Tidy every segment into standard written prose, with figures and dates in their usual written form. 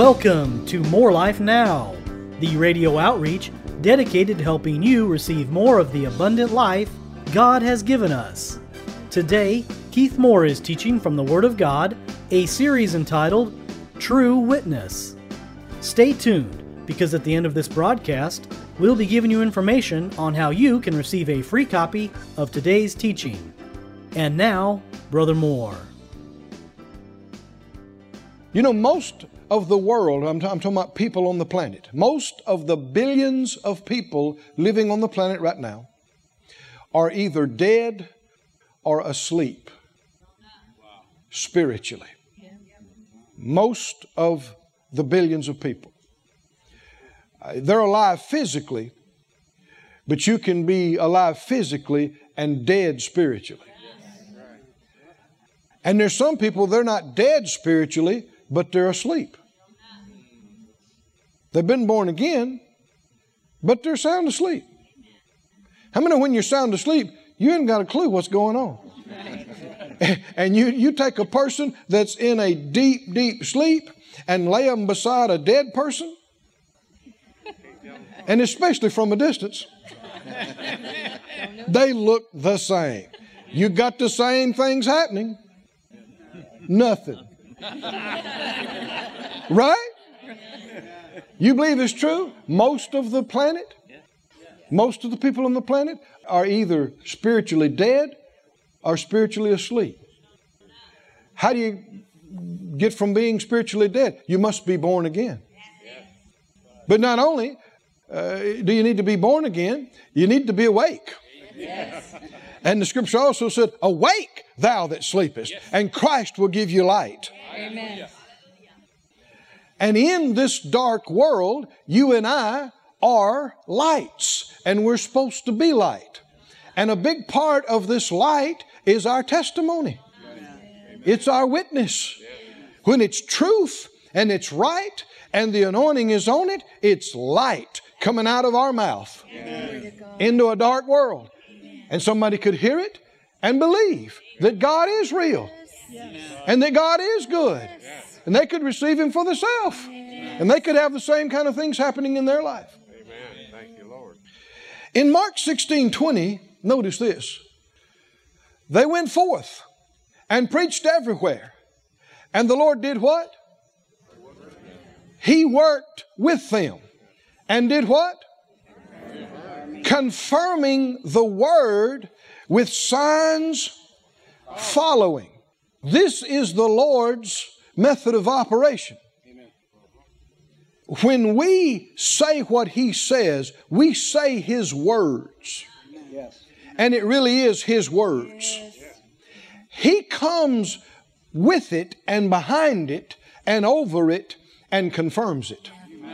Welcome to More Life Now, the radio outreach dedicated to helping you receive more of the abundant life God has given us. Today, Keith Moore is teaching from the Word of God, a series entitled True Witness. Stay tuned, because at the end of this broadcast, we'll be giving you information on how you can receive a free copy of today's teaching. And now, Brother Moore. You know, most of the world, I'm talking about people on the planet, most of the billions of people living on the planet right now are either dead or asleep spiritually. Most of the billions of people. They're alive physically, but you can be alive physically and dead spiritually. And there's some people, they're not dead spiritually, but they're asleep. They've been born again, but they're sound asleep. How many know when you're sound asleep, you ain't got a clue what's going on? And you take a person that's in a deep, deep sleep and lay them beside a dead person, and especially from a distance, they look the same. You got the same things happening. Nothing. Right? You believe it's true? Most of the planet, most of the people on the planet are either spiritually dead or spiritually asleep. How do you get from being spiritually dead? You must be born again. But not only do you need to be born again, you need to be awake. Yes. And the scripture also said, awake thou that sleepest, and Christ will give you light. Amen. And in this dark world, you and I are lights, and we're supposed to be light. And a big part of this light is our testimony. It's our witness. When it's truth and it's right and the anointing is on it, it's light coming out of our mouth into a dark world. And somebody could hear it and believe that God is real and that God is good. And they could receive Him for themselves. And they could have the same kind of things happening in their life. Amen. Thank you, Lord. In Mark 16:20, notice this. They went forth and preached everywhere. And the Lord did what? He worked with them. And did what? Confirming the word with signs following. This is the Lord's method of operation. When we say what He says, we say His words. And it really is His words. He comes with it and behind it and over it and confirms it.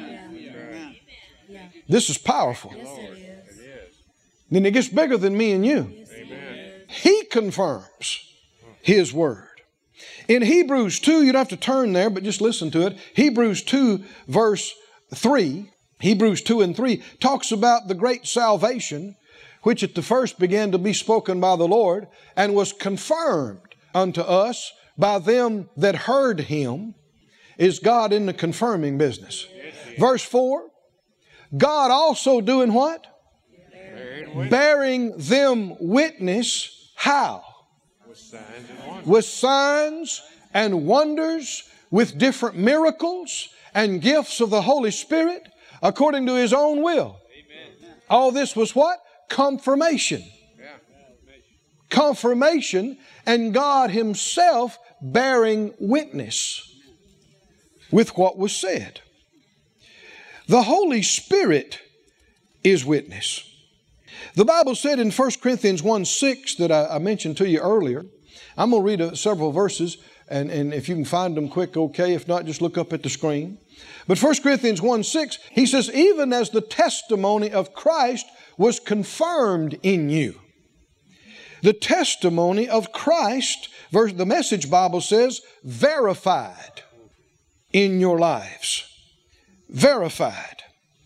This is powerful. Then it gets bigger than me and you. He confirms His word. In Hebrews 2, you don't have to turn there, but just listen to it. Hebrews 2 verse 3, Hebrews 2 and 3 talks about the great salvation, which at the first began to be spoken by the Lord and was confirmed unto us by them that heard Him. Is God in the confirming business? Verse 4, God also doing what? Bearing them witness. How? With signs and wonders, with different miracles and gifts of the Holy Spirit, according to His own will. All this was what? Confirmation. Confirmation, and God Himself bearing witness with what was said. The Holy Spirit is witness. The Bible said in 1 Corinthians 1:6 that I mentioned to you earlier. I'm going to read several verses, and if you can find them quick, okay. If not, just look up at the screen. But 1 Corinthians 1:6, he says, even as the testimony of Christ was confirmed in you. The testimony of Christ, the Message Bible says, verified in your lives. Verified.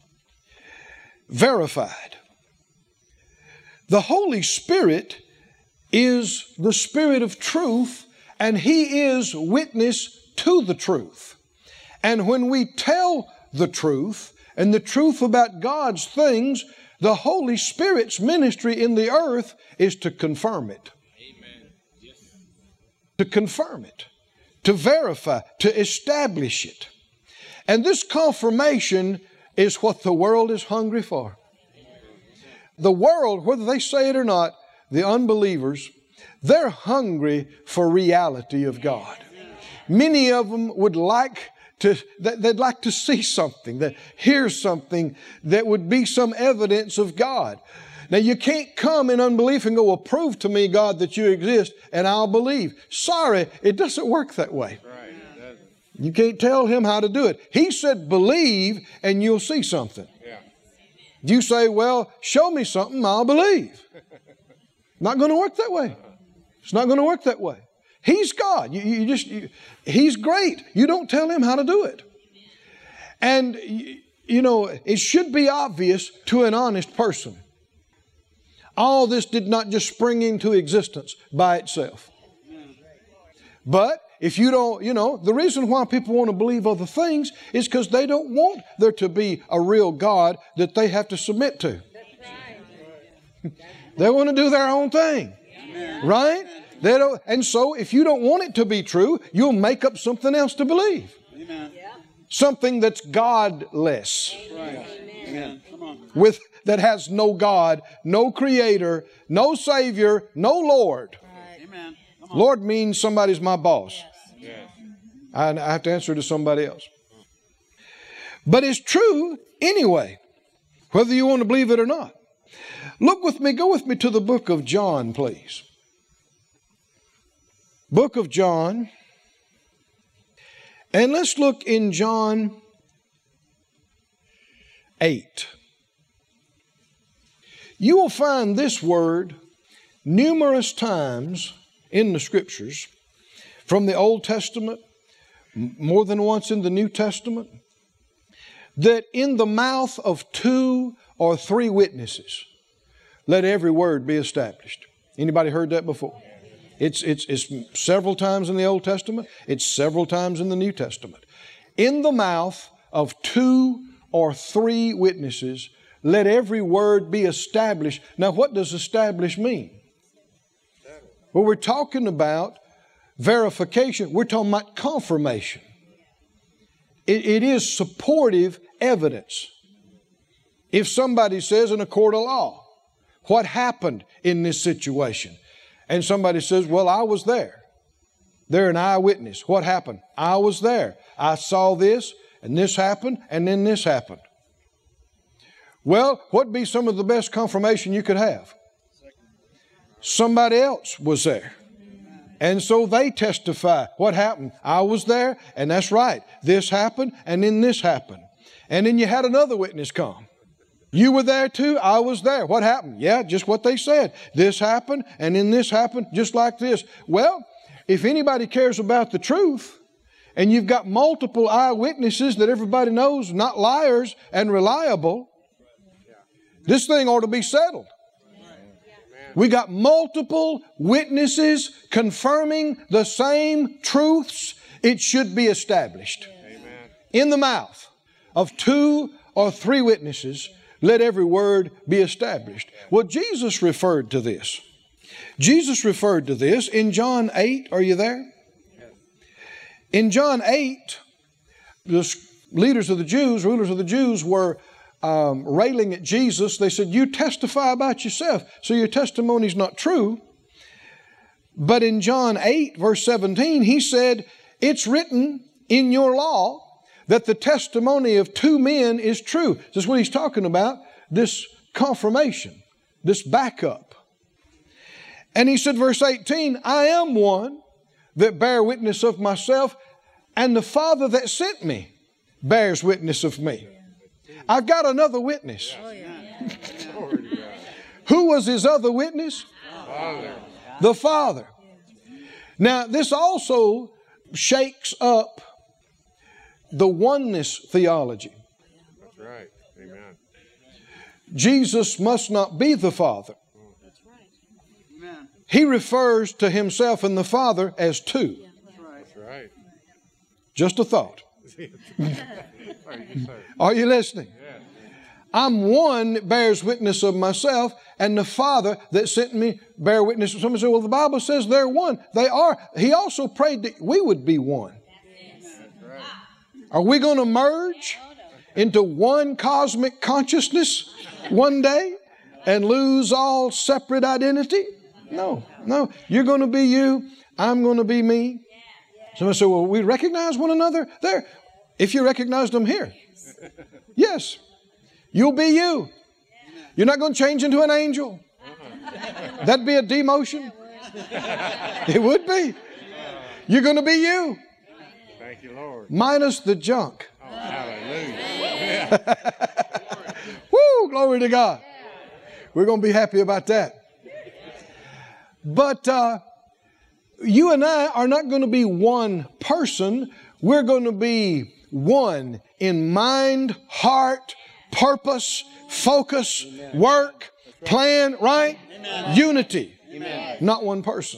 Verified. The Holy Spirit is the Spirit of truth, and He is witness to the truth. And when we tell the truth and the truth about God's things, the Holy Spirit's ministry in the earth is to confirm it. Amen. Yes. To confirm it, to verify, to establish it. And this confirmation is what the world is hungry for. The world, whether they say it or not, the unbelievers, they're hungry for reality of God. Many of them would like they'd like to see something, that hear something that would be some evidence of God. Now, you can't come in unbelief and go, well, prove to me, God, that you exist, and I'll believe. Sorry, it doesn't work that way. You can't tell Him how to do it. He said, believe, and you'll see something. You say, well, show me something, I'll believe. Not going to work that way. It's not going to work that way. He's God. He's great. You don't tell Him how to do it. And, you know, it should be obvious to an honest person. All this did not just spring into existence by itself. But if you don't, you know, the reason why people want to believe other things is because they don't want there to be a real God that they have to submit to. They want to do their own thing. Right? They don't, and so if you don't want it to be true, you'll make up something else to believe. Amen. Something that's godless. Right. Amen. With that has no God, no Creator, no Savior, no Lord. Amen. Lord means somebody's my boss. Yes. I have to answer to somebody else. But it's true anyway, whether you want to believe it or not. Go with me to the book of John, please. Book of John. And let's look in John 8. You will find this word numerous times in the Scriptures, from the Old Testament, more than once in the New Testament, that in the mouth of 2 or 3 witnesses, let every word be established. Anybody heard that before? It's several times in the Old Testament. It's several times in the New Testament. In the mouth of 2 or 3 witnesses, let every word be established. Now, what does establish mean? Well, we're talking about verification. We're talking about confirmation. It is supportive evidence. If somebody says in a court of law, what happened in this situation? And somebody says, well, I was there. They're an eyewitness. What happened? I was there. I saw this, and this happened, and then this happened. Well, what would be some of the best confirmation you could have? Somebody else was there. And so they testify. What happened? I was there, and that's right. This happened, and then this happened. And then you had another witness come. You were there too? I was there. What happened? Yeah, just what they said. This happened, and then this happened, just like this. Well, if anybody cares about the truth, and you've got multiple eyewitnesses that everybody knows, not liars and reliable, this thing ought to be settled. We got multiple witnesses confirming the same truths. It should be established. In the mouth of 2 or 3 witnesses, let every word be established. Well, Jesus referred to this. Jesus referred to this in John 8. Are you there? In John 8, the leaders of the Jews, rulers of the Jews, were railing at Jesus. They said, you testify about yourself, so your testimony's not true. But in John 8, verse 17, He said, it's written in your law that the testimony of 2 men is true. This is what He's talking about, this confirmation, this backup. And He said, verse 18, I am one that bear witness of myself, and the Father that sent me bears witness of me. I've got another witness. Who was His other witness? The Father. Now, this also shakes up the oneness theology. That's right. Amen. Jesus must not be the Father. He refers to Himself and the Father as 2. That's right. Just a thought. Are you listening? I'm one that bears witness of myself, and the Father that sent me bear witness. Somebody say, well, the Bible says they're one. They are. He also prayed that we would be one. Are we going to merge into one cosmic consciousness one day and lose all separate identity? No. You're going to be you. I'm going to be me. Somebody say, well, we recognize one another there. If you recognized them here. Yes. You'll be you. You're not going to change into an angel. That'd be a demotion. It would be. You're going to be you. Thank you, Lord. Minus the junk. Oh, hallelujah. Woo, glory to God. We're going to be happy about that. But you and I are not going to be one person. We're going to be one in mind, heart, purpose, focus, work, plan, right? Amen. Unity. Amen. Not one person.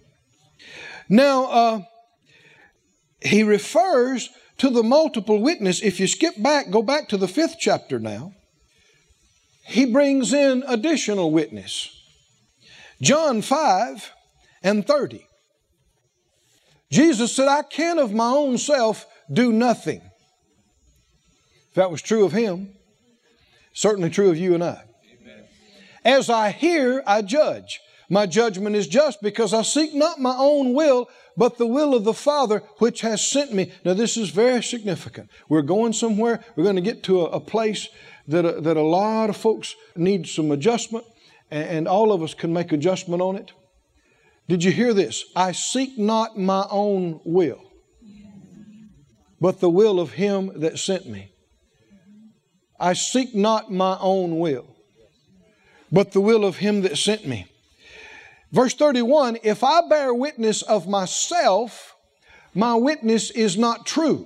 Now, he refers to the multiple witness. If you skip back, go back to the 5th chapter now. He brings in additional witness. John 5:30. Jesus said, I can of my own self do nothing. If that was true of him, certainly true of you and I. Amen. As I hear, I judge. My judgment is just because I seek not my own will, but the will of the Father which has sent me. Now this is very significant. We're going somewhere. We're going to get to a place that a lot of folks need some adjustment, and all of us can make adjustment on it. Did you hear this? I seek not my own will, but the will of him that sent me. I seek not my own will, but the will of him that sent me. Verse 31, if I bear witness of myself, my witness is not true.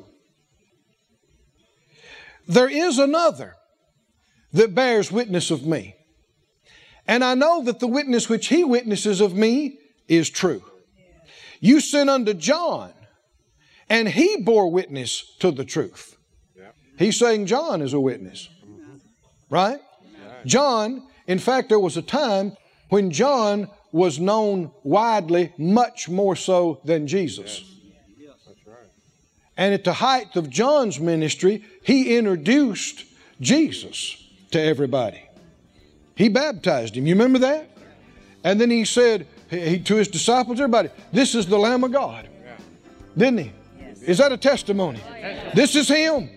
There is another that bears witness of me. And I know that the witness which he witnesses of me is true. You sent unto John, and he bore witness to the truth. He's saying John is a witness. Right? John, in fact, there was a time when John was known widely, much more so than Jesus. And at the height of John's ministry, he introduced Jesus to everybody. He baptized him. You remember that? And then he said to his disciples, everybody, this is the Lamb of God. Didn't he? Is that a testimony? This is him.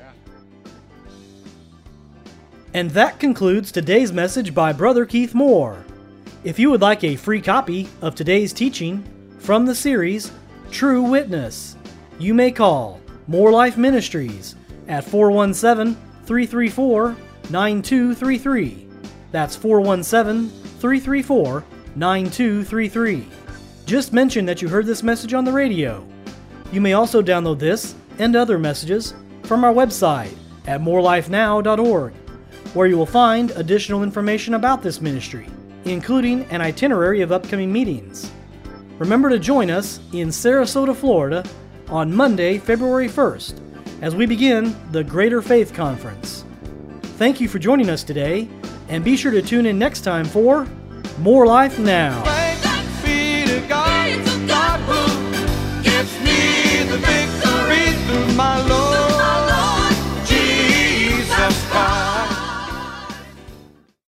And that concludes today's message by Brother Keith Moore. If you would like a free copy of today's teaching from the series True Witness, you may call More Life Ministries at 417-334-9233. That's 417-334-9233. Just mention that you heard this message on the radio. You may also download this and other messages from our website at morelifenow.org, where you will find additional information about this ministry, including an itinerary of upcoming meetings. Remember to join us in Sarasota, Florida on Monday, February 1st, as we begin the Greater Faith Conference. Thank you for joining us today, and be sure to tune in next time for More Life Now.